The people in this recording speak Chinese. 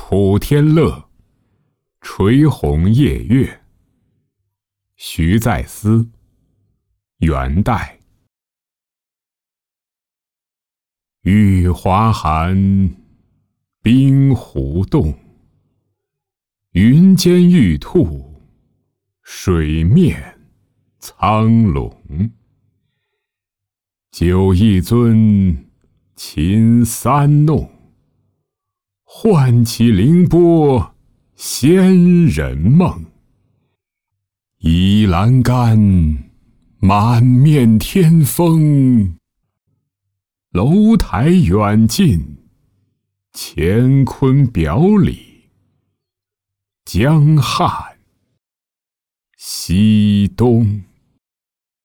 楚天乐，垂鸿夜月。徐再思，元代。玉华寒，冰湖冻。云间玉兔，水面苍龙。酒一樽，琴三弄。唤起凌波仙人梦。倚栏杆，满面天风。楼台远近，乾坤表里。江汉西东。